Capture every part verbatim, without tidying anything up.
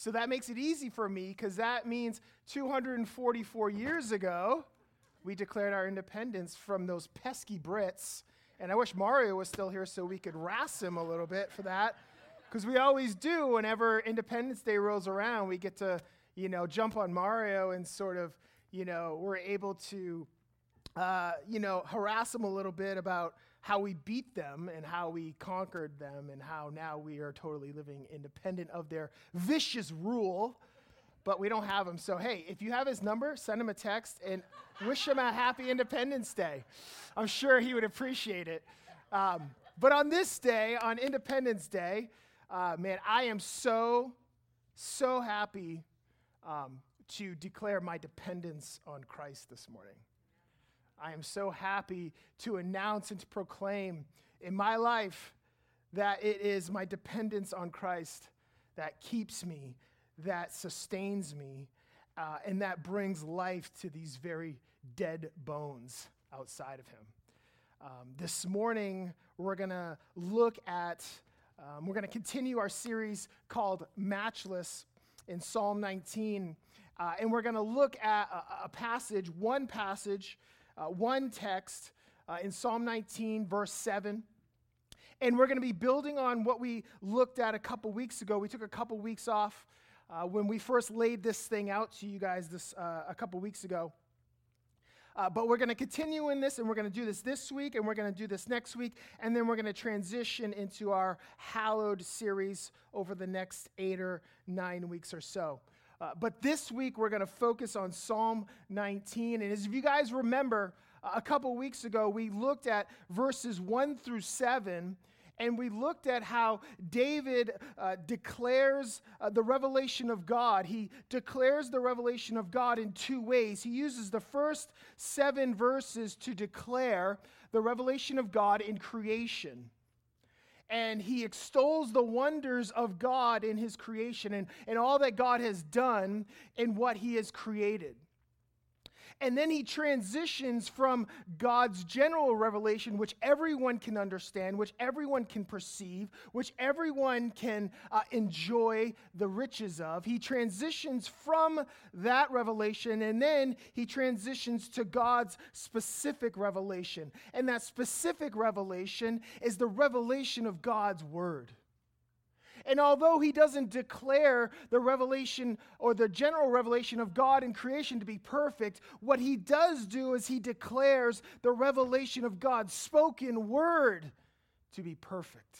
So that makes it easy for me because that means two hundred forty-four years ago, we declared our independence from those pesky Brits. And I wish Mario was still here so we could razz him a little bit for that. Because we always do whenever Independence Day rolls around, we get to, you know, jump on Mario and sort of, you know, we're able to, uh, you know, harass him a little bit about how we beat them and how we conquered them and how now we are totally living independent of their vicious rule, but we don't have him. So, hey, if you have his number, send him a text and wish him a happy Independence Day. I'm sure he would appreciate it. Um, but on this day, on Independence Day, uh, man, I am so, so happy um, to declare my dependence on Christ this morning. I am so happy to announce and to proclaim in my life that it is my dependence on Christ that keeps me, that sustains me, uh, and that brings life to these very dead bones outside of him. Um, this morning, we're going to look at, um, we're going to continue our series called Matchless in Psalm nineteen, uh, and we're going to look at a, a passage, one passage, Uh, one text uh, in Psalm nineteen, verse seven. And we're going to be building on what we looked at a couple weeks ago. We took a couple weeks off uh, when we first laid this thing out to you guys this uh, a couple weeks ago. Uh, but we're going to continue in this, and we're going to do this this week, and we're going to do this next week, and then we're going to transition into our Hallowed series over the next eight or nine weeks or so. Uh, but this week, we're going to focus on Psalm nineteen. And as if you guys remember, uh, a couple weeks ago, we looked at verses one through seven, and we looked at how David uh, declares uh, the revelation of God. He declares the revelation of God in two ways. He uses the first seven verses to declare the revelation of God in creation. And he extols the wonders of God in his creation and, and all that God has done in what he has created. And then he transitions from God's general revelation, which everyone can understand, which everyone can perceive, which everyone can uh, enjoy the riches of. He transitions from that revelation, and then he transitions to God's specific revelation. And that specific revelation is the revelation of God's word. And although he doesn't declare the revelation or the general revelation of God in creation to be perfect, what he does do is he declares the revelation of God's spoken word to be perfect.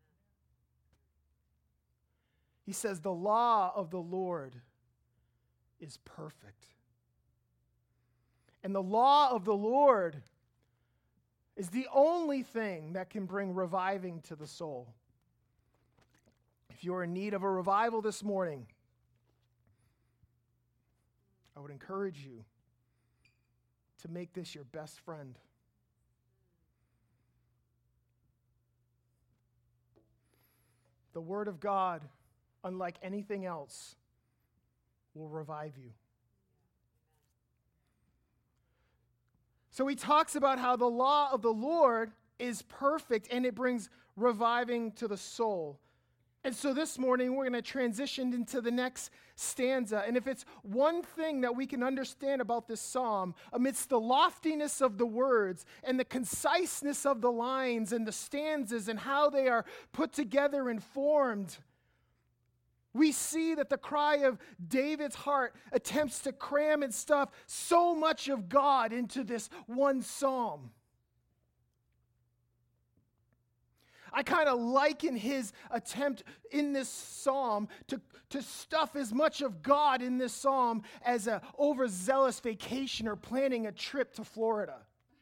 He says the law of the Lord is perfect. And the law of the Lord is the only thing that can bring reviving to the soul. If you're in need of a revival this morning, I would encourage you to make this your best friend. The Word of God, unlike anything else, will revive you. So he talks about how the law of the Lord is perfect and it brings reviving to the soul. And so this morning, we're going to transition into the next stanza. And if it's one thing that we can understand about this psalm, amidst the loftiness of the words and the conciseness of the lines and the stanzas and how they are put together and formed, we see that the cry of David's heart attempts to cram and stuff so much of God into this one psalm. I kind of liken his attempt in this psalm to, to stuff as much of God in this psalm as an overzealous vacationer planning a trip to Florida.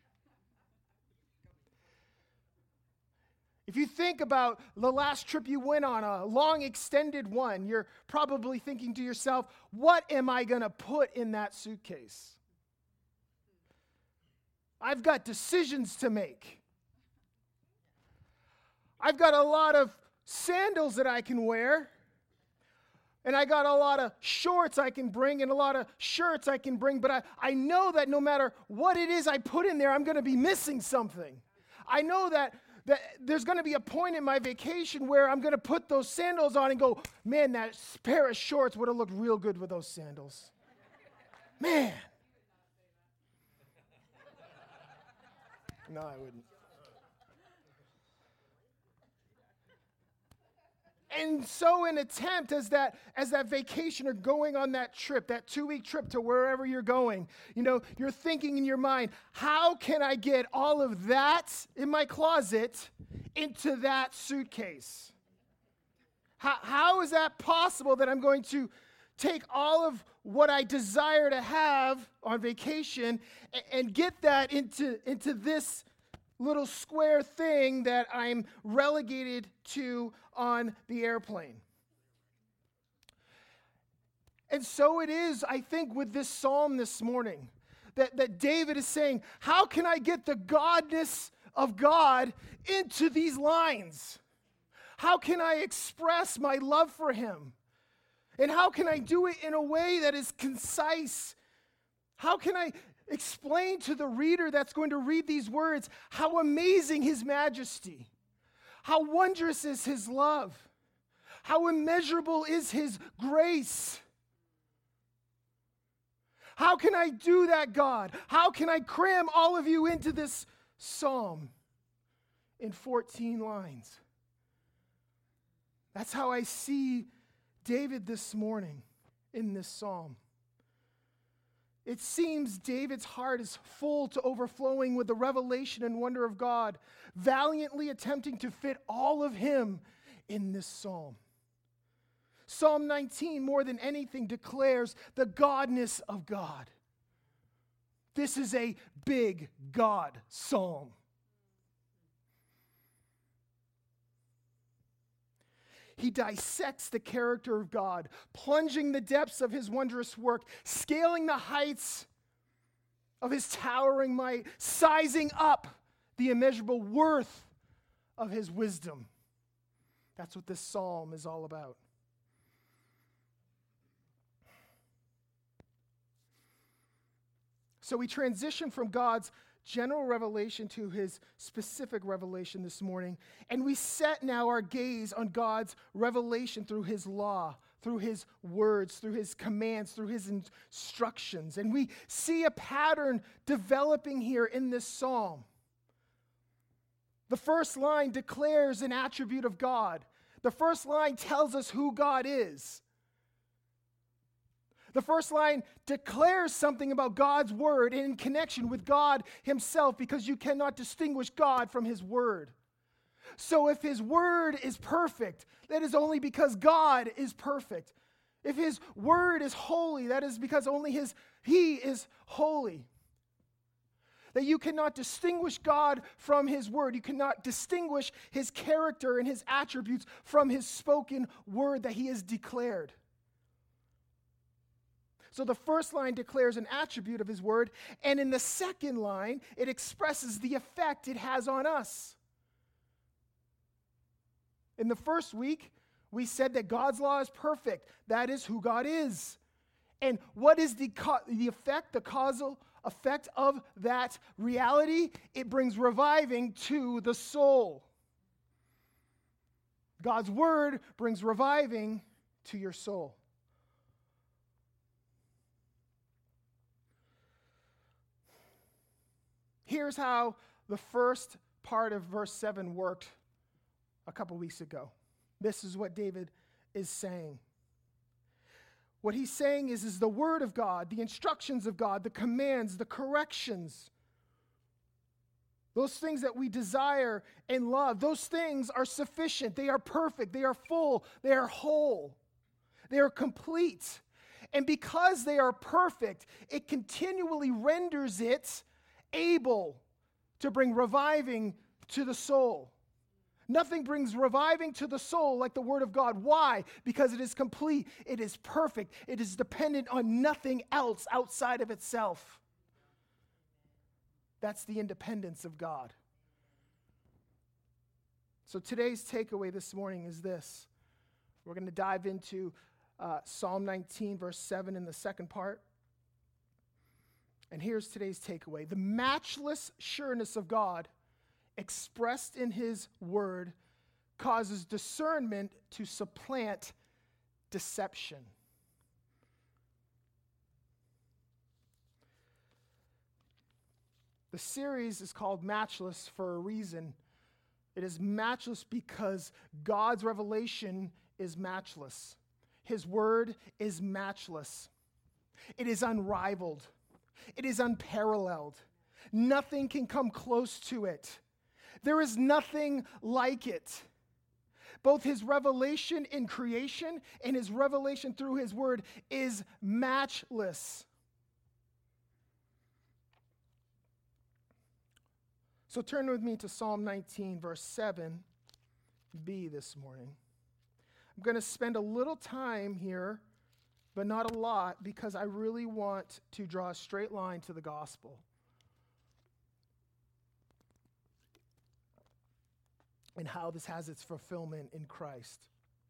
If you think about the last trip you went on, a long extended one, you're probably thinking to yourself, what am I going to put in that suitcase? I've got decisions to make. I've got a lot of sandals that I can wear, and I got a lot of shorts I can bring and a lot of shirts I can bring, but I, I know that no matter what it is I put in there, I'm going to be missing something. I know that that there's going to be a point in my vacation where I'm going to put those sandals on and go, man, that pair of shorts would have looked real good with those sandals. Man. No, I wouldn't. And so an attempt as that as that vacation or going on that trip, that two-week trip to wherever you're going, you know, you're thinking in your mind, how can I get all of that in my closet into that suitcase? How, how is that possible that I'm going to take all of what I desire to have on vacation and, and get that into, into this little square thing that I'm relegated to on the airplane? And so it is, I think, with this psalm this morning, that, that David is saying, how can I get the godness of God into these lines? How can I express my love for him? And how can I do it in a way that is concise? How can I explain to the reader that's going to read these words how amazing his majesty, how wondrous is his love, how immeasurable is his grace? How can I do that, God? How can I cram all of you into this psalm in fourteen lines? That's how I see David this morning in this psalm. It seems David's heart is full to overflowing with the revelation and wonder of God, valiantly attempting to fit all of him in this psalm. Psalm nineteen, more than anything, declares the godness of God. This is a big God psalm. He dissects the character of God, plunging the depths of his wondrous work, scaling the heights of his towering might, sizing up the immeasurable worth of his wisdom. That's what this psalm is all about. So we transition from God's general revelation to his specific revelation this morning, and we set now our gaze on God's revelation through his law, through his words, through his commands, through his instructions. And we see a pattern developing here in this psalm. The first line declares an attribute of God. The first line tells us who God is. The first line declares something about God's word in connection with God himself, because you cannot distinguish God from his word. So if his word is perfect, that is only because God is perfect. If his word is holy, that is because only his he is holy. That you cannot distinguish God from his word. You cannot distinguish his character and his attributes from his spoken word that he has declared. So the first line declares an attribute of his word, and in the second line, it expresses the effect it has on us. In the first week, we said that God's law is perfect. That is who God is. And what is the, co- the effect, the causal effect of that reality? It brings reviving to the soul. God's word brings reviving to your soul. Here's how the first part of verse seven worked a couple weeks ago. This is what David is saying. What he's saying is, is the word of God, the instructions of God, the commands, the corrections, those things that we desire and love, those things are sufficient. They are perfect. They are full. They are whole. They are complete. And because they are perfect, it continually renders it able to bring reviving to the soul. Nothing brings reviving to the soul like the word of God. Why? Because it is complete. It is perfect. It is dependent on nothing else outside of itself. That's the independence of God. So today's takeaway this morning is this. We're going to dive into uh, Psalm nineteen, verse seven in the second part. And here's today's takeaway. The matchless sureness of God expressed in his word causes discernment to supplant deception. The series is called Matchless for a reason. It is matchless because God's revelation is matchless. His word is matchless. It is unrivaled. It is unparalleled. Nothing can come close to it. There is nothing like it. Both his revelation in creation and his revelation through his word is matchless. So turn with me to Psalm nineteen, verse seven b this morning. I'm going to spend a little time here, but not a lot, because I really want to draw a straight line to the gospel. And how this has its fulfillment in Christ.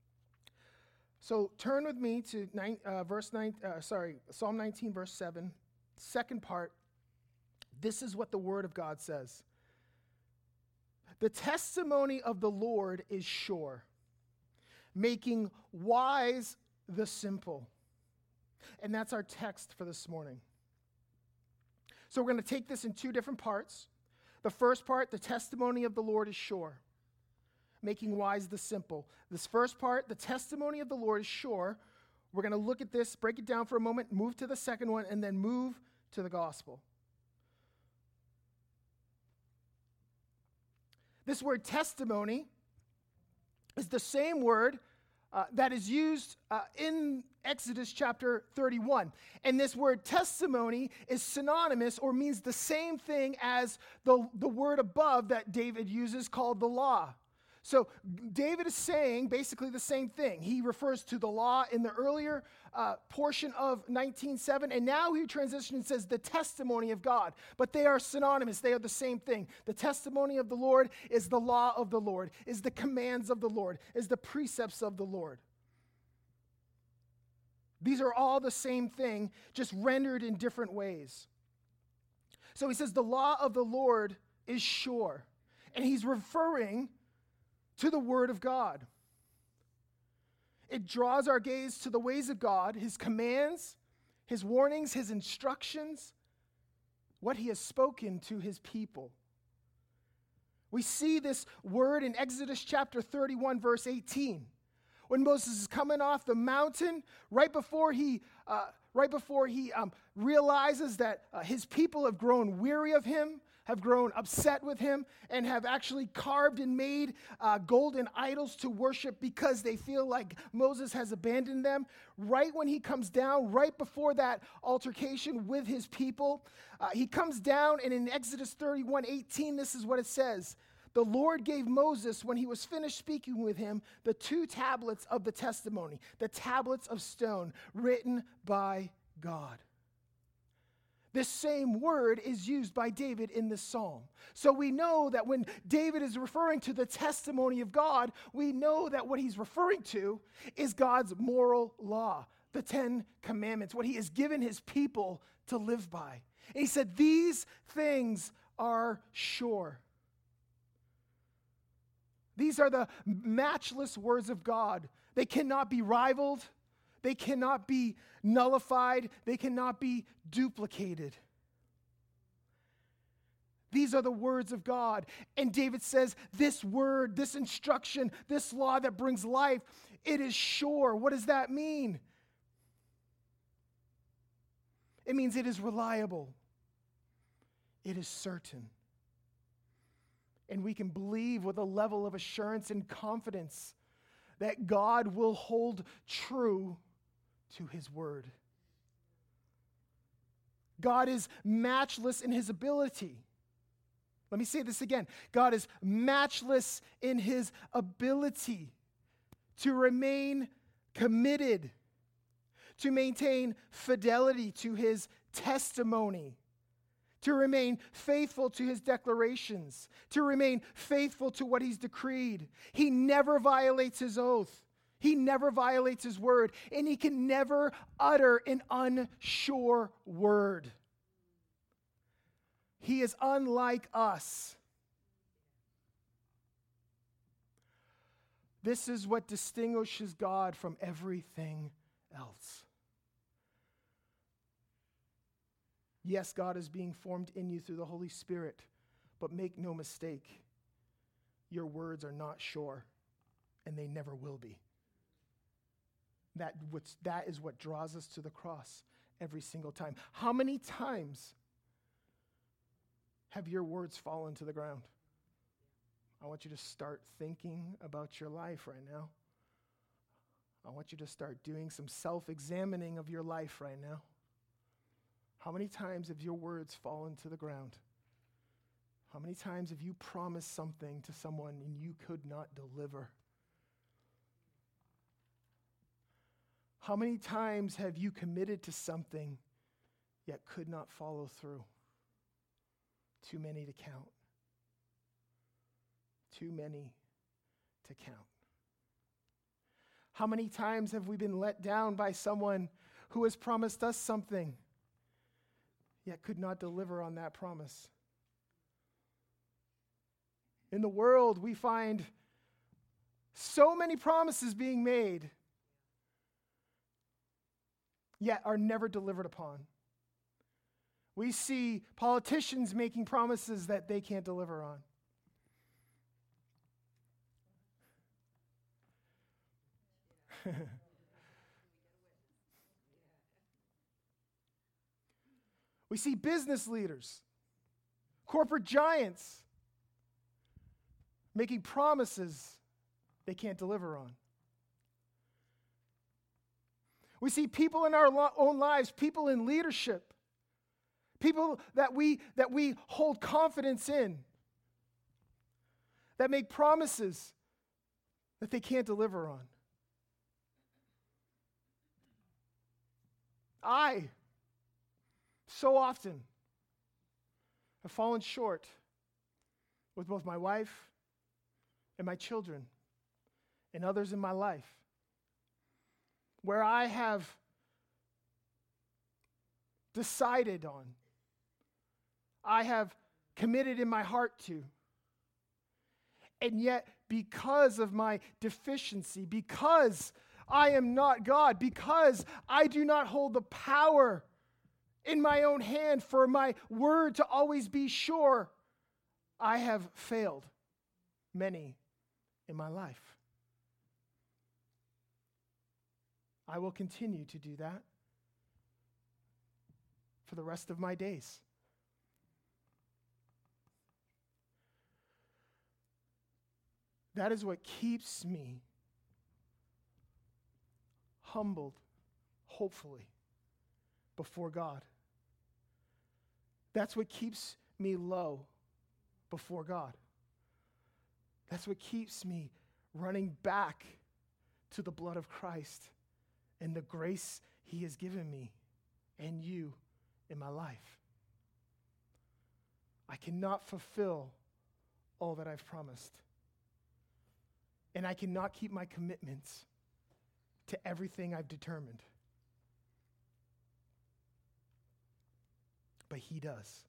So turn with me to nine, uh, verse nine. Uh, sorry, Psalm nineteen, verse seven. Second part. This is what the Word of God says. The testimony of the Lord is sure, making wise the simple. And that's our text for this morning. So we're going to take this in two different parts. The first part, the testimony of the Lord is sure, making wise the simple. This first part, the testimony of the Lord is sure. We're going to look at this, break it down for a moment, move to the second one, and then move to the gospel. This word testimony is the same word uh, that is used uh, in Exodus chapter thirty-one. And this word testimony is synonymous or means the same thing as the, the word above that David uses called the law. So David is saying basically the same thing. He refers to the law in the earlier uh, portion of nineteen seven, and now he transitions and says the testimony of God. But they are synonymous. They are the same thing. The testimony of the Lord is the law of the Lord, is the commands of the Lord, is the precepts of the Lord. These are all the same thing, just rendered in different ways. So he says the law of the Lord is sure, and he's referring to the Word of God. It draws our gaze to the ways of God, his commands, his warnings, his instructions, what he has spoken to his people. We see this word in Exodus chapter thirty-one, verse eighteen. When Moses is coming off the mountain, right before he, uh, right before he um, realizes that uh, his people have grown weary of him, have grown upset with him, and have actually carved and made uh, golden idols to worship because they feel like Moses has abandoned them. Right when he comes down, right before that altercation with his people, uh, he comes down, and in Exodus thirty-one eighteen, this is what it says. The Lord gave Moses, when he was finished speaking with him, the two tablets of the testimony, the tablets of stone, written by God. This same word is used by David in this psalm. So we know that when David is referring to the testimony of God, we know that what he's referring to is God's moral law, the Ten Commandments, what he has given his people to live by. And he said, these things are sure. These are the matchless words of God. They cannot be rivaled. They cannot be nullified. They cannot be duplicated. These are the words of God. And David says, this word, this instruction, this law that brings life, it is sure. What does that mean? It means it is reliable. It is certain. And we can believe with a level of assurance and confidence that God will hold true to his word. God is matchless in his ability. Let me say this again. God is matchless in his ability to remain committed, to maintain fidelity to his testimony, to remain faithful to his declarations, to remain faithful to what he's decreed. He never violates his oath. He never violates his word, and he can never utter an unsure word. He is unlike us. This is what distinguishes God from everything else. Yes, God is being formed in you through the Holy Spirit, but make no mistake, your words are not sure, and they never will be. That, what's, that is what draws us to the cross every single time. How many times have your words fallen to the ground? I want you to start thinking about your life right now. I want you to start doing some self-examining of your life right now. How many times have your words fallen to the ground? How many times have you promised something to someone and you could not deliver? How many times have you committed to something yet could not follow through? Too many to count. Too many to count. How many times have we been let down by someone who has promised us something, yet could not deliver on that promise? In the world, we find so many promises being made, yet are never delivered upon. We see politicians making promises that they can't deliver on. We see business leaders, corporate giants, making promises they can't deliver on. We see people in our lo- own lives, people in leadership, people that we that we hold confidence in, that make promises that they can't deliver on. I, so often, have fallen short with both my wife and my children and others in my life, where I have decided on, I have committed in my heart to, and yet because of my deficiency, because I am not God, because I do not hold the power in my own hand for my word to always be sure, I have failed many in my life. I will continue to do that for the rest of my days. That is what keeps me humbled, hopefully, before God. That's what keeps me low before God. That's what keeps me running back to the blood of Christ and the grace He has given me and you in my life. I cannot fulfill all that I've promised. And I cannot keep my commitments to everything I've determined. But He does.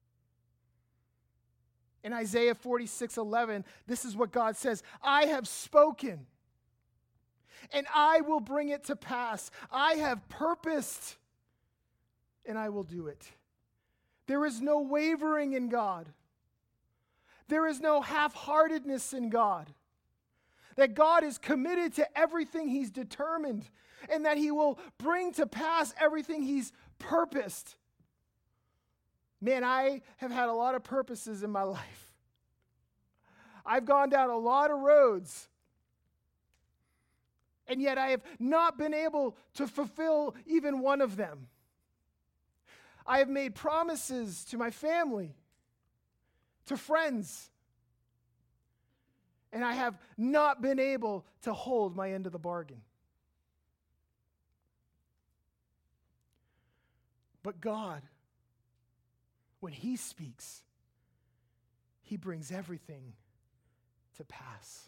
In Isaiah forty-six eleven, this is what God says, I have spoken, and I will bring it to pass. I have purposed, and I will do it. There is no wavering in God. There is no half-heartedness in God. That God is committed to everything He's determined, and that He will bring to pass everything He's purposed. Man, I have had a lot of purposes in my life. I've gone down a lot of roads, and yet I have not been able to fulfill even one of them. I have made promises to my family, to friends, and I have not been able to hold my end of the bargain. But God, when He speaks, He brings everything to pass.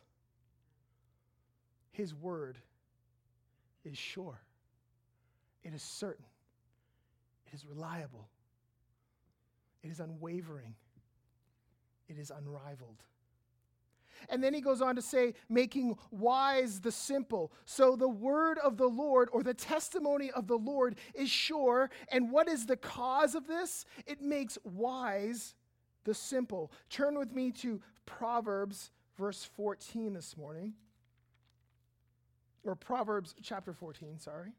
His word is sure. It is certain. It is reliable. It is unwavering. It is unrivaled. And then he goes on to say, making wise the simple. So the word of the Lord, or the testimony of the Lord, is sure. And what is the cause of this? It makes wise the simple. Turn with me to Proverbs verse fourteen this morning. Or Proverbs chapter fourteen, sorry.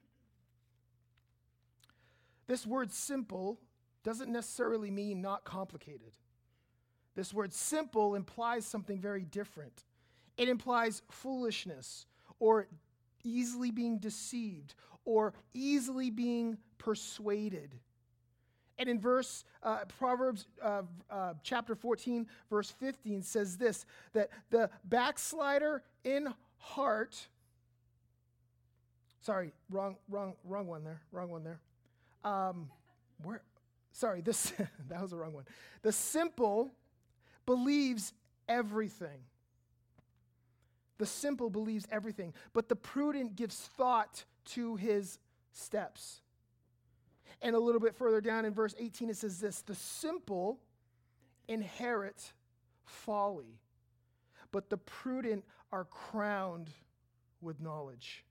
This word simple doesn't necessarily mean not complicated. This word simple implies something very different. It implies foolishness, or easily being deceived, or easily being persuaded. And in verse, uh, Proverbs uh, uh, chapter fourteen, verse fifteen says this, that the backslider in heart, sorry, wrong, wrong, wrong one there, wrong one there. Um, where, sorry, this, that was the wrong one. The simple believes everything. The simple believes everything, but the prudent gives thought to his steps. And a little bit further down in verse eighteen, it says this, the simple inherit folly, but the prudent are crowned with knowledge.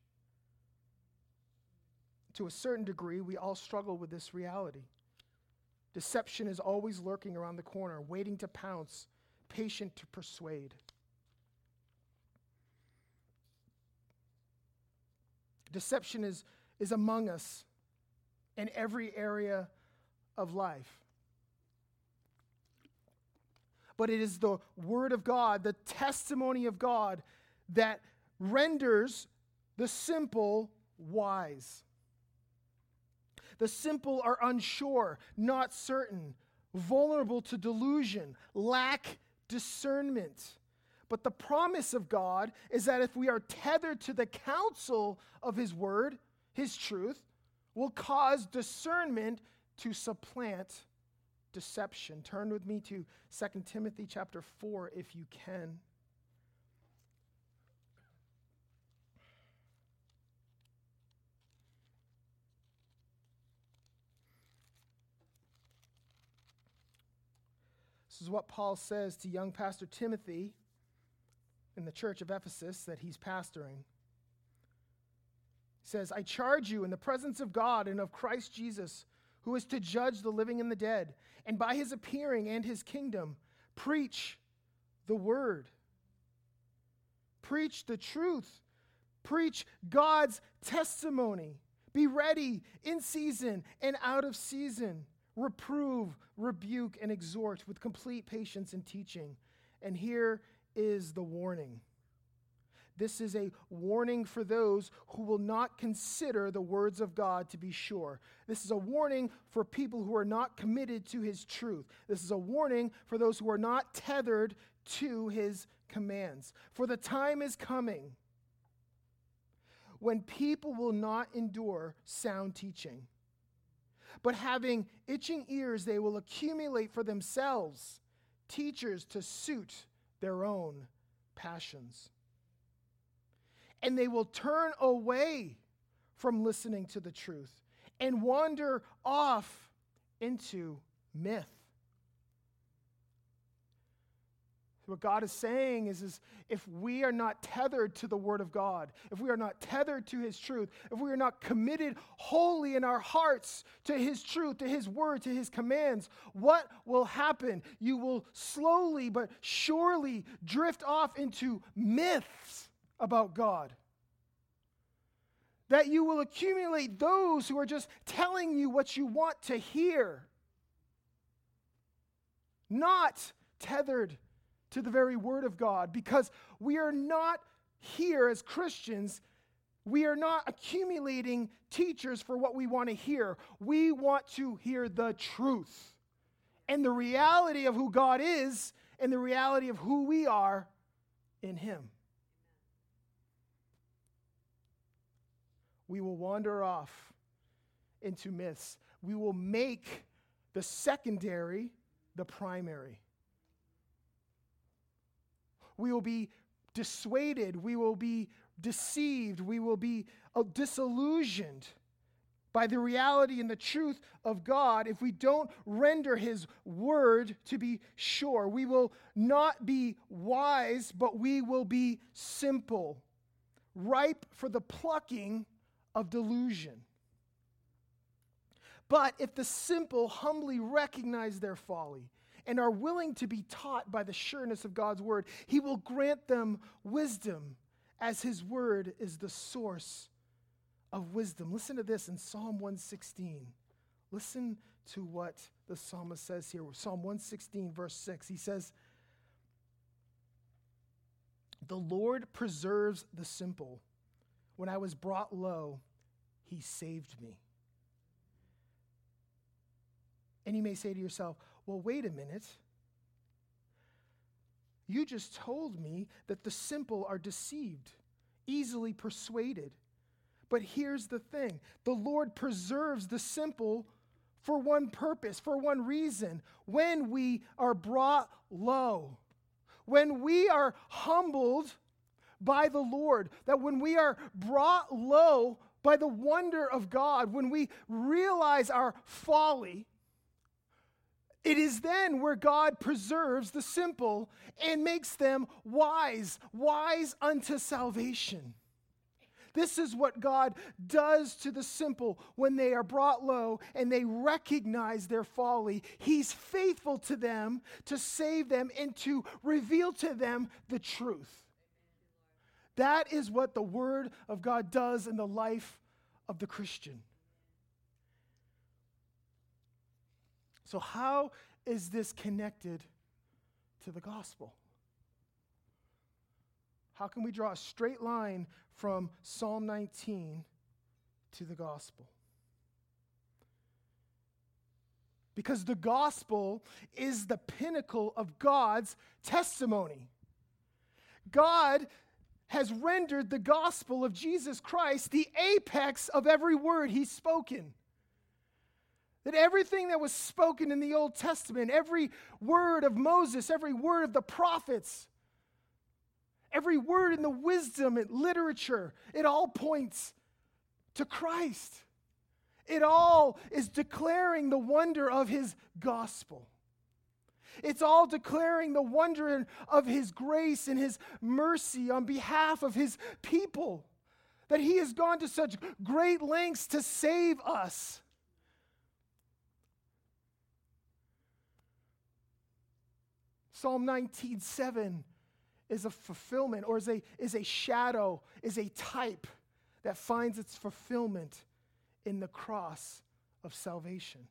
To a certain degree, we all struggle with this reality. Deception is always lurking around the corner, waiting to pounce, patient to persuade. Deception is, is among us in every area of life. But it is the word of God, the testimony of God, that renders the simple wise. The simple are unsure, not certain, vulnerable to delusion, lack discernment. But the promise of God is that if we are tethered to the counsel of his word, his truth, will cause discernment to supplant deception. Turn with me to Second Timothy chapter four if you can. This is what Paul says to young pastor Timothy in the church of Ephesus that he's pastoring. He says, I charge you in the presence of God and of Christ Jesus, who is to judge the living and the dead, and by his appearing and his kingdom, preach the word. Preach the truth. Preach God's testimony. Be ready in season and out of season. Reprove, rebuke, and exhort with complete patience and teaching. And here is the warning. This is a warning for those who will not consider the words of God to be sure. This is a warning for people who are not committed to his truth. This is a warning for those who are not tethered to his commands. For the time is coming when people will not endure sound teaching, but having itching ears, they will accumulate for themselves teachers to suit their own passions. And they will turn away from listening to the truth and wander off into myth. What God is saying is, is if we are not tethered to the Word of God, if we are not tethered to His truth, if we are not committed wholly in our hearts to His truth, to His Word, to His commands, what will happen? You will slowly but surely drift off into myths about God. That you will accumulate those who are just telling you what you want to hear, not tethered to the very Word of God, because we are not here as Christians, we are not accumulating teachers for what we want to hear. We want to hear the truth and the reality of who God is and the reality of who we are in Him. We will wander off into myths. We will make the secondary the primary. We will be dissuaded. We will be deceived. We will be uh, disillusioned by the reality and the truth of God, if we don't render his word to be sure, we will not be wise, but we will be simple, ripe for the plucking of delusion. But if the simple humbly recognize their folly and are willing to be taught by the sureness of God's word, he will grant them wisdom, as his word is the source of wisdom. Listen to this in Psalm one sixteen. Listen to what the psalmist says here. Psalm one sixteen, verse six. He says, "The Lord preserves the simple. When I was brought low, he saved me." And you may say to yourself, well, wait a minute. You just told me that the simple are deceived, easily persuaded. But here's the thing. The Lord preserves the simple for one purpose, for one reason. When we are brought low, when we are humbled by the Lord, that when we are brought low by the wonder of God, when we realize our folly, it is then where God preserves the simple and makes them wise, wise unto salvation. This is what God does to the simple when they are brought low and they recognize their folly. He's faithful to them to save them and to reveal to them the truth. That is what the Word of God does in the life of the Christian. So how is this connected to the gospel? How can we draw a straight line from Psalm nineteen to the gospel? Because the gospel is the pinnacle of God's testimony. God has rendered the gospel of Jesus Christ the apex of every word he's spoken. That everything that was spoken in the Old Testament, every word of Moses, every word of the prophets, every word in the wisdom and literature, it all points to Christ. It all is declaring the wonder of his gospel. It's all declaring the wonder of his grace and his mercy on behalf of his people. That he has gone to such great lengths to save us. Psalm nineteen seven is a fulfillment, or is a, is a shadow, is a type that finds its fulfillment in the cross of salvation.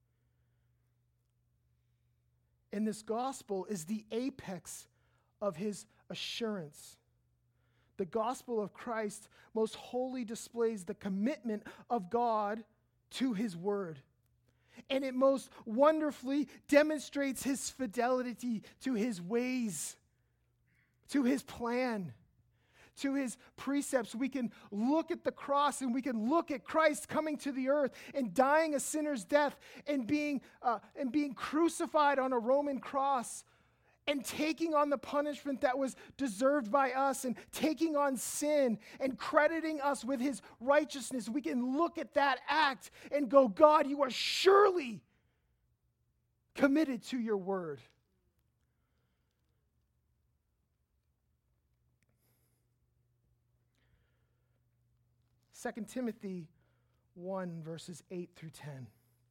And this gospel is the apex of his assurance. The gospel of Christ most wholly displays the commitment of God to his word. And it most wonderfully demonstrates his fidelity to his ways, to his plan, to his precepts. We can look at the cross and we can look at Christ coming to the earth and dying a sinner's death and being, uh, and being crucified on a Roman cross and taking on the punishment that was deserved by us and taking on sin and crediting us with his righteousness. We can look at that act and go, God, you are surely committed to your word. Second Timothy one, verses eight through ten.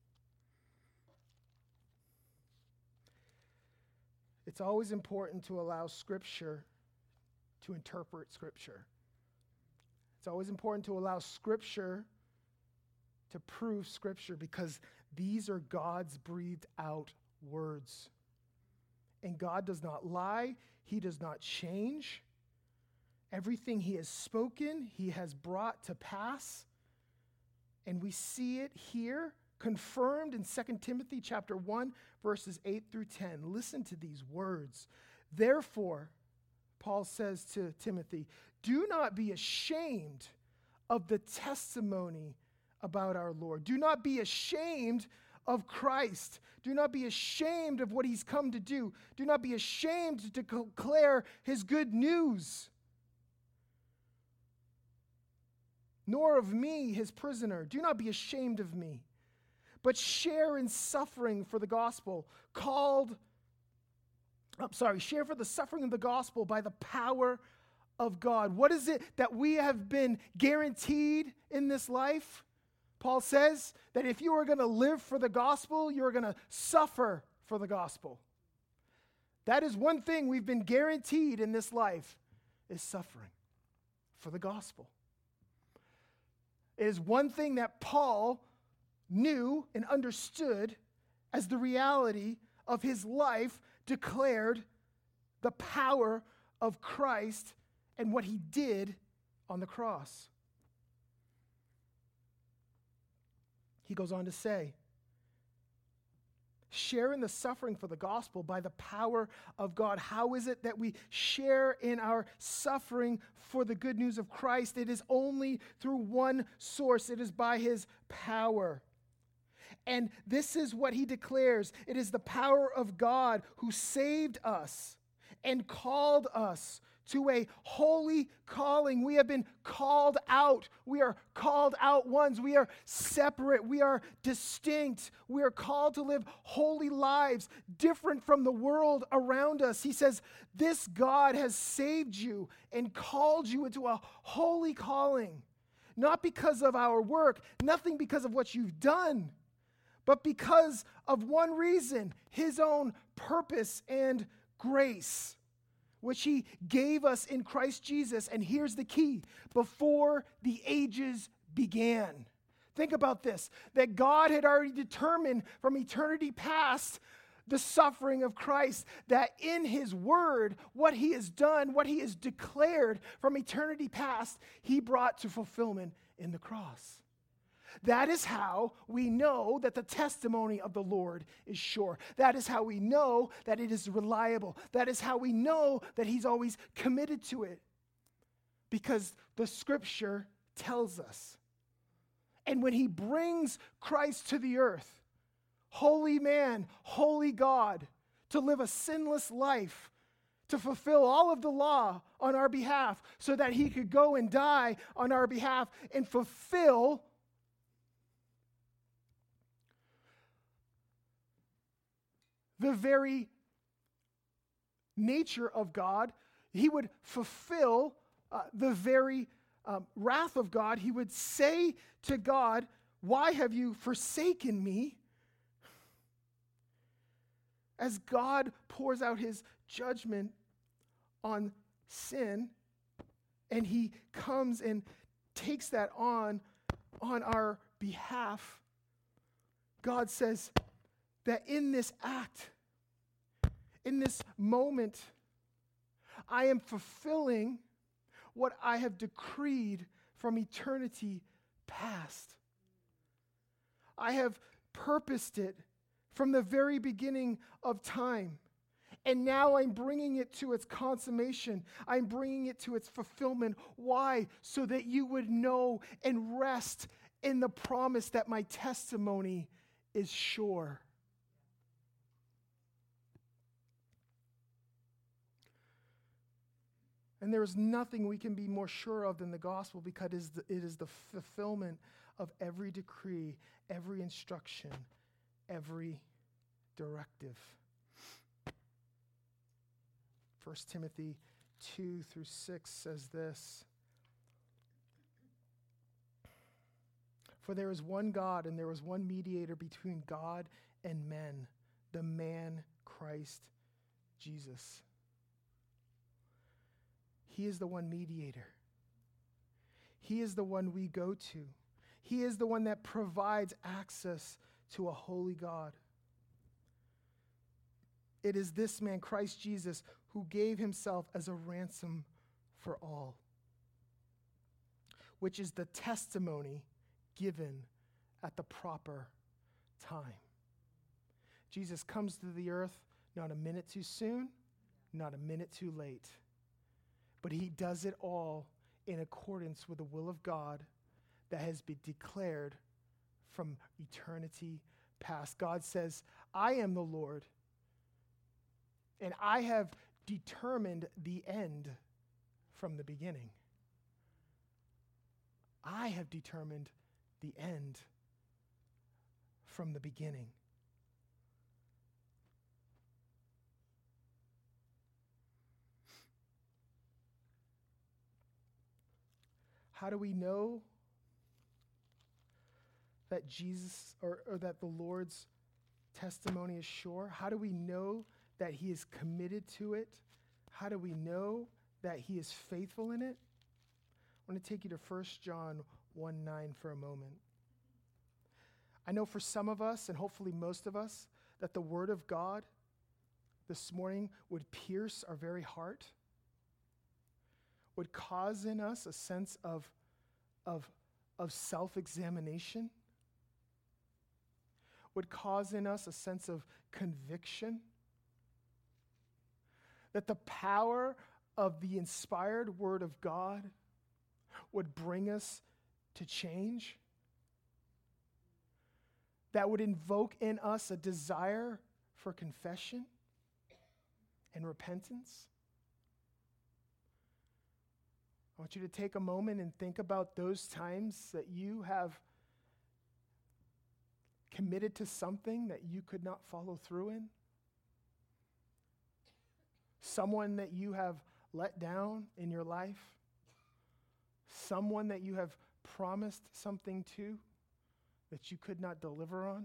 It's always important to allow Scripture to interpret Scripture. It's always important to allow Scripture to prove Scripture, because these are God's breathed out words. And God does not lie. He does not change. Everything he has spoken, he has brought to pass. And we see it here confirmed in Second Timothy chapter one, verses eight through ten. Listen to these words. Therefore, Paul says to Timothy, do not be ashamed of the testimony about our Lord. Do not be ashamed of Christ. Do not be ashamed of what he's come to do. Do not be ashamed to declare his good news. nor of me, his prisoner. Do not be ashamed of me, but share in suffering for the gospel, called, I'm sorry, share for the suffering of the gospel by the power of God. What is it that we have been guaranteed in this life? Paul says that if you are going to live for the gospel, you are going to suffer for the gospel. That is one thing we've been guaranteed in this life, is suffering for the gospel. It is one thing that Paul knew and understood as the reality of his life declared the power of Christ and what he did on the cross. He goes on to say, share in the suffering for the gospel by the power of God. How is it that we share in our suffering for the good news of Christ? It is only through one source. It is by his power. And this is what he declares. It is the power of God who saved us and called us to a holy calling. We have been called out. We are called out ones. We are separate. We are distinct. We are called to live holy lives, different from the world around us. He says, this God has saved you and called you into a holy calling, not because of our work, nothing because of what you've done, but because of one reason, his own purpose and grace, which he gave us in Christ Jesus. And here's the key: before the ages began. Think about this, that God had already determined from eternity past the suffering of Christ, that in his word, what he has done, what he has declared from eternity past, he brought to fulfillment in the cross. That is how we know that the testimony of the Lord is sure. That is how we know that it is reliable. That is how we know that he's always committed to it. Because the scripture tells us. And when he brings Christ to the earth, holy man, holy God, to live a sinless life, to fulfill all of the law on our behalf, so that he could go and die on our behalf and fulfill the very nature of God. He would fulfill uh, the very um, wrath of God. He would say to God, why have you forsaken me? As God pours out his judgment on sin, and he comes and takes that on on our behalf, God says that in this act, in this moment, I am fulfilling what I have decreed from eternity past. I have purposed it from the very beginning of time. And now I'm bringing it to its consummation. I'm bringing it to its fulfillment. Why? So that you would know and rest in the promise that my testimony is sure. And there is nothing we can be more sure of than the gospel, because it is the, it is the fulfillment of every decree, every instruction, every directive. First Timothy two through six says this: for there is one God, and there is one mediator between God and men, the man Christ Jesus. He is the one mediator. He is the one we go to. He is the one that provides access to a holy God. It is this man, Christ Jesus, who gave himself as a ransom for all, which is the testimony given at the proper time. Jesus comes to the earth not a minute too soon, not a minute too late, but he does it all in accordance with the will of God that has been declared from eternity past. God says, I am the Lord, and I have determined the end from the beginning. I have determined the end from the beginning. How do we know that Jesus or, or that the Lord's testimony is sure? How do we know that he is committed to it? How do we know that he is faithful in it? I want to take you to First John one nine for a moment. I know for some of us, and hopefully most of us, that the word of God this morning would pierce our very heart, would cause in us a sense of, of, of self-examination, would cause in us a sense of conviction, that the power of the inspired word of God would bring us to change, that would invoke in us a desire for confession and repentance. I want you to take a moment and think about those times that you have committed to something that you could not follow through in. Someone that you have let down in your life. Someone that you have promised something to that you could not deliver on.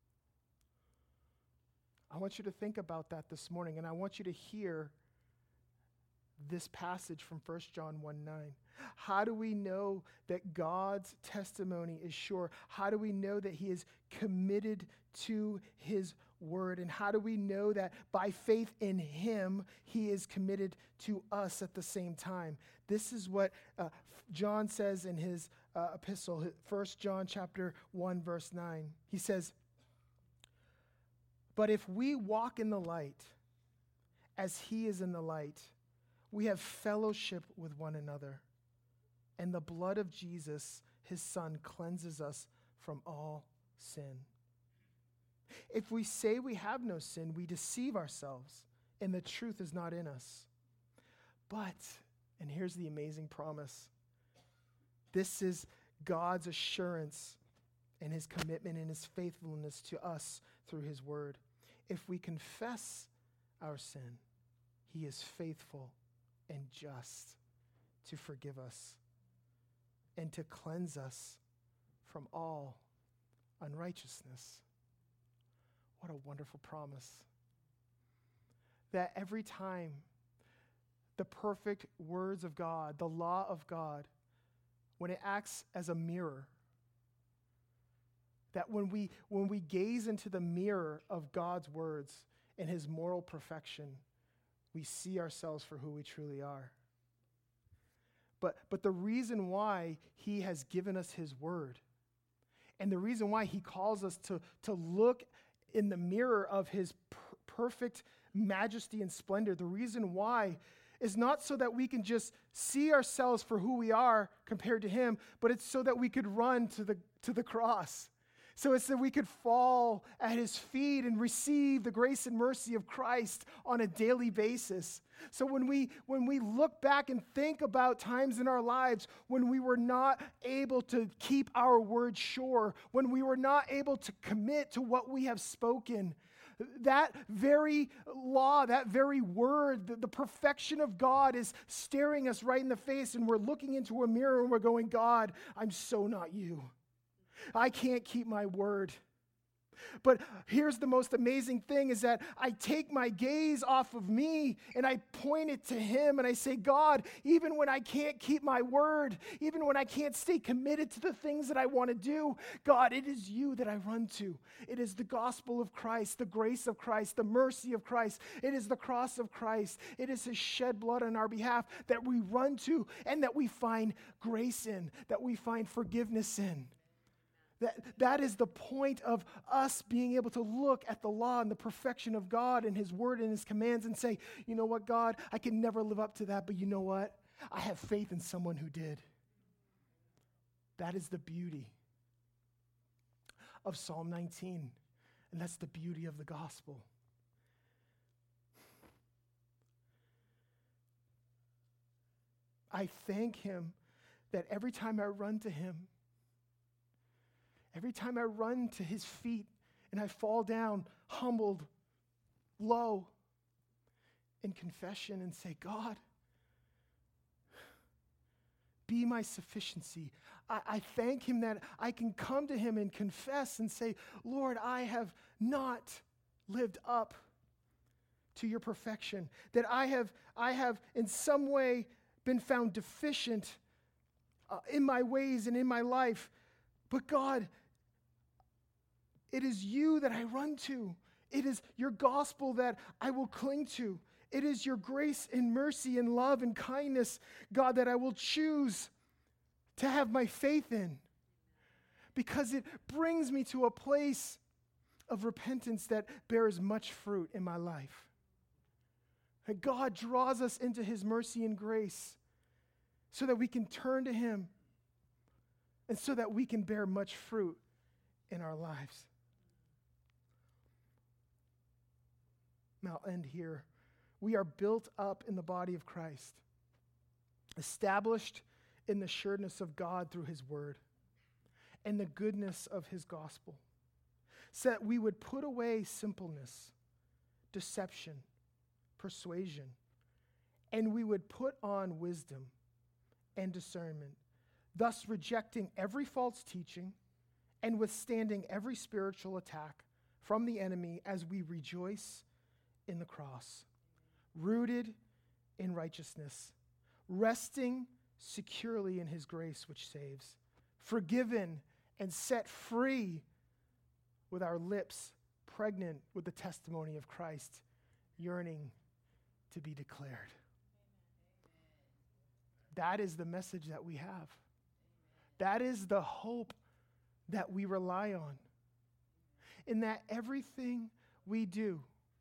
I want you to think about that this morning, and I want you to hear this passage from First John one nine. How do we know that God's testimony is sure? How do we know that he is committed to his word? And how do we know that by faith in him, he is committed to us at the same time? This is what uh, John says in his uh, epistle, First John chapter one, verse nine. He says, "But if we walk in the light, as he is in the light, we have fellowship with one another, and the blood of Jesus, his son, cleanses us from all sin. If we say we have no sin, we deceive ourselves, and the truth is not in us. But," and here's the amazing promise, this is God's assurance and his commitment and his faithfulness to us through his word. "If we confess our sin, he is faithful and just to forgive us and to cleanse us from all unrighteousness." What a wonderful promise. That every time the perfect words of God, the law of God, when it acts as a mirror, that when we when we gaze into the mirror of God's words and his moral perfection, we see ourselves for who we truly are. But, but the reason why he has given us his word, and the reason why he calls us to, to look in the mirror of his per- perfect majesty and splendor, the reason why is not so that we can just see ourselves for who we are compared to him, but it's so that we could run to the, to the cross. So it's that we could fall at his feet and receive the grace and mercy of Christ on a daily basis. So when we when we look back and think about times in our lives when we were not able to keep our word sure, when we were not able to commit to what we have spoken, that very law, that very word, the, the perfection of God is staring us right in the face, and we're looking into a mirror and we're going, "God, I'm so not you. I can't keep my word." But here's the most amazing thing is that I take my gaze off of me and I point it to him and I say, "God, even when I can't keep my word, even when I can't stay committed to the things that I want to do, God, it is you that I run to. It is the gospel of Christ, the grace of Christ, the mercy of Christ. It is the cross of Christ. It is his shed blood on our behalf that we run to and that we find grace in, that we find forgiveness in." That, that is the point of us being able to look at the law and the perfection of God and his word and his commands and say, "You know what, God, I can never live up to that, but you know what? I have faith in someone who did." That is the beauty of Psalm nineteen, and that's the beauty of the gospel. I thank him that every time I run to him, every time I run to his feet and I fall down humbled, low, in confession and say, God, be my sufficiency. I, I thank him that I can come to him and confess and say, Lord, I have not lived up to your perfection, that I have, I have in some way been found deficient uh, in my ways and in my life. But God, it is you that I run to. It is your gospel that I will cling to. It is your grace and mercy and love and kindness, God, that I will choose to have my faith in, because it brings me to a place of repentance that bears much fruit in my life. And God draws us into his mercy and grace so that we can turn to him and so that we can bear much fruit in our lives. Now I'll end here. We are built up in the body of Christ, established in the sureness of God through his word and the goodness of his gospel, so that we would put away simpleness, deception, persuasion, and we would put on wisdom and discernment, thus rejecting every false teaching and withstanding every spiritual attack from the enemy as we rejoice in the cross, rooted in righteousness, resting securely in his grace which saves, forgiven and set free, with our lips pregnant with the testimony of Christ, yearning to be declared. That is the message that we have. That is the hope that we rely on. In that everything we do,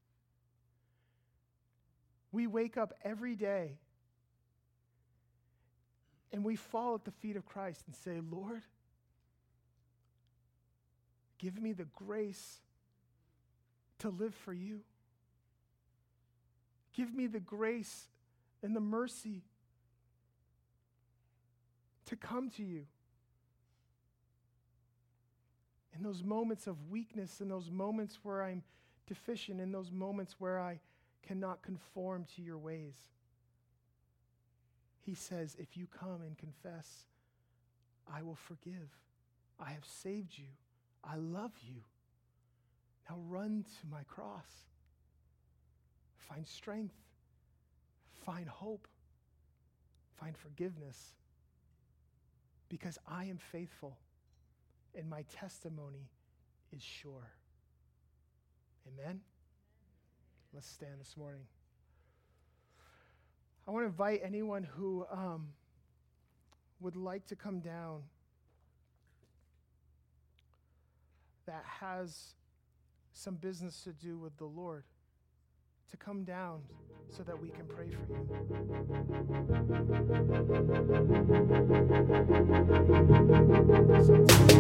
we wake up every day and we fall at the feet of Christ and say, Lord, give me the grace to live for you. Give me the grace and the mercy to come to you. In those moments of weakness, in those moments where I'm deficient, in those moments where I cannot conform to your ways. He says, if you come and confess, I will forgive. I have saved you. I love you. Now run to my cross. Find strength. Find hope. Find forgiveness. Because I am faithful and my testimony is sure. Amen? Let's stand this morning. I want to invite anyone who um, would like to come down that has some business to do with the Lord to come down so that we can pray for you.